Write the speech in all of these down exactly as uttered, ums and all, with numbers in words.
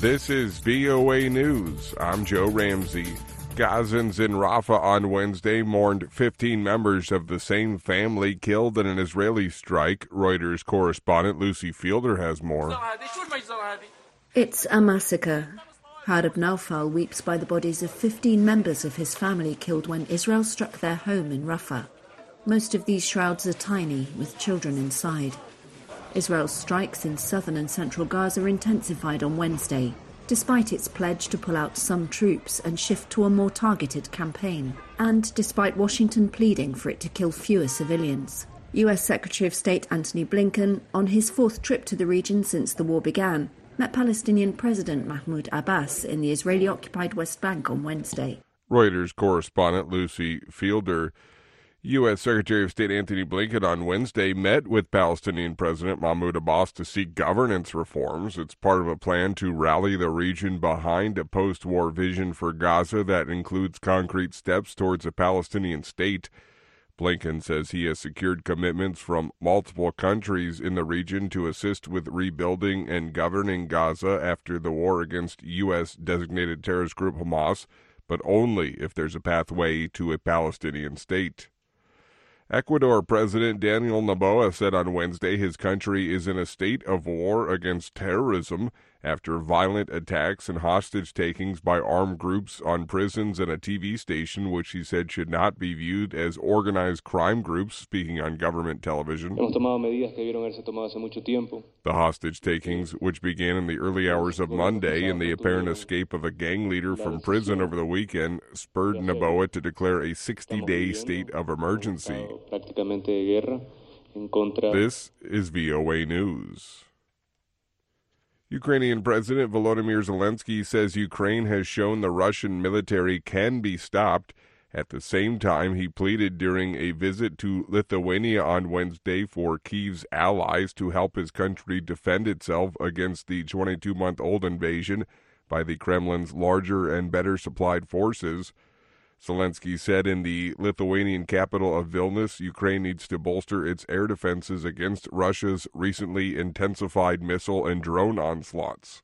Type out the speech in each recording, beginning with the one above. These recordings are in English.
This is V O A News. I'm Joe Ramsey. Gazans in Rafah on Wednesday mourned fifteen members of the same family killed in an Israeli strike. Reuters correspondent Lucy Fielder has more. It's a massacre. Harib Naufal weeps by the bodies of fifteen members of his family killed when Israel struck their home in Rafah. Most of these shrouds are tiny, with children inside. Israel's strikes in southern and central Gaza intensified on Wednesday, despite its pledge to pull out some troops and shift to a more targeted campaign, and despite Washington pleading for it to kill fewer civilians. U S Secretary of State Antony Blinken, on his fourth trip to the region since the war began, met Palestinian President Mahmoud Abbas in the Israeli-occupied West Bank on Wednesday. Reuters correspondent Lucy Fielder. U S Secretary of State Antony Blinken on Wednesday met with Palestinian President Mahmoud Abbas to seek governance reforms. It's part of a plan to rally the region behind a post-war vision for Gaza that includes concrete steps towards a Palestinian state. Blinken says he has secured commitments from multiple countries in the region to assist with rebuilding and governing Gaza after the war against U S-designated terrorist group Hamas, but only if there's a pathway to a Palestinian state. Ecuador President Daniel Noboa said on Wednesday his country is in a state of war against terrorism after violent attacks and hostage takings by armed groups on prisons and a T V station, which he said should not be viewed as organized crime groups, speaking on government television. The hostage takings, which began in the early hours of Monday and the apparent escape of a gang leader from prison over the weekend, spurred Noboa to declare a sixty-day state of emergency. This is V O A News. Ukrainian President Volodymyr Zelensky says Ukraine has shown the Russian military can be stopped. At the same time, he pleaded during a visit to Lithuania on Wednesday for Kyiv's allies to help his country defend itself against the twenty-two-month-old invasion by the Kremlin's larger and better supplied forces. Zelensky said in the Lithuanian capital of Vilnius, Ukraine needs to bolster its air defenses against Russia's recently intensified missile and drone onslaughts.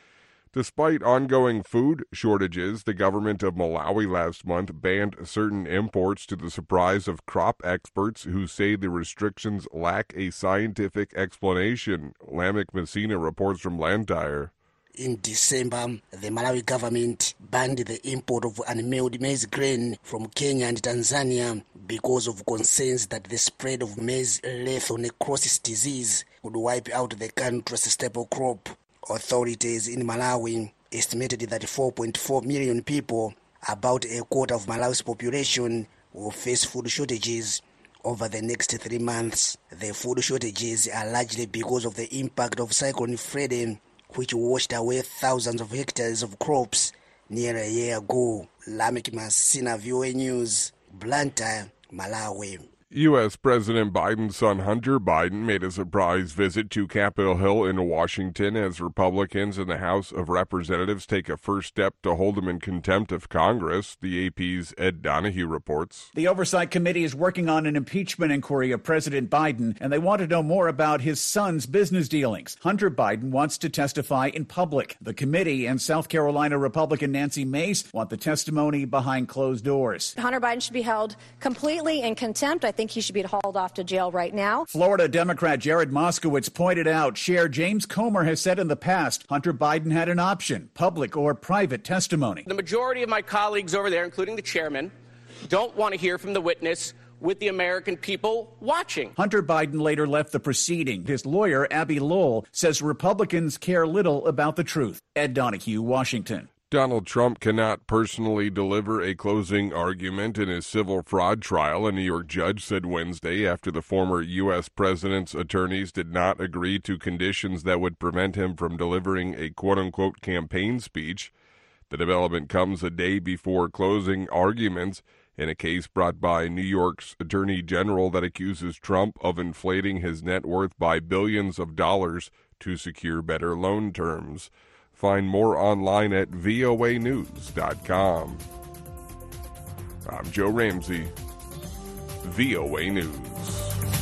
Despite ongoing food shortages, the government of Malawi last month banned certain imports to the surprise of crop experts who say the restrictions lack a scientific explanation. Lamek Messina reports from Blantyre. In December, the Malawi government banned the import of unmilled maize grain from Kenya and Tanzania because of concerns that the spread of maize lethal necrosis disease would wipe out the country's staple crop. Authorities in Malawi estimated that four point four million people, about a quarter of Malawi's population, will face food shortages over the next three months. The food shortages are largely because of the impact of Cyclone Freddy, which washed away thousands of hectares of crops near a year ago. Lamek Masina, V O A News, Blantyre, Malawi. U S. President Biden's son Hunter Biden made a surprise visit to Capitol Hill in Washington as Republicans in the House of Representatives take a first step to hold him in contempt of Congress. The A P's Ed Donahue reports. The Oversight Committee is working on an impeachment inquiry of President Biden, and they want to know more about his son's business dealings. Hunter Biden wants to testify in public. The committee and South Carolina Republican Nancy Mace want the testimony behind closed doors. Hunter Biden should be held completely in contempt. I think he should be hauled off to jail right now. Florida Democrat Jared Moskowitz pointed out Chair James Comer has said in the past Hunter Biden had an option, public or private testimony. The majority of my colleagues over there, including the chairman, don't want to hear from the witness with the American people watching. Hunter Biden later left the proceeding. His lawyer, Abby Lowell, says Republicans care little about the truth. Ed Donahue, Washington. Donald Trump cannot personally deliver a closing argument in his civil fraud trial, a New York judge said Wednesday after the former U S president's attorneys did not agree to conditions that would prevent him from delivering a quote-unquote campaign speech. The development comes a day before closing arguments in a case brought by New York's Attorney General that accuses Trump of inflating his net worth by billions of dollars to secure better loan terms. Find more online at V O A news dot com. I'm Joe Ramsey, V O A News.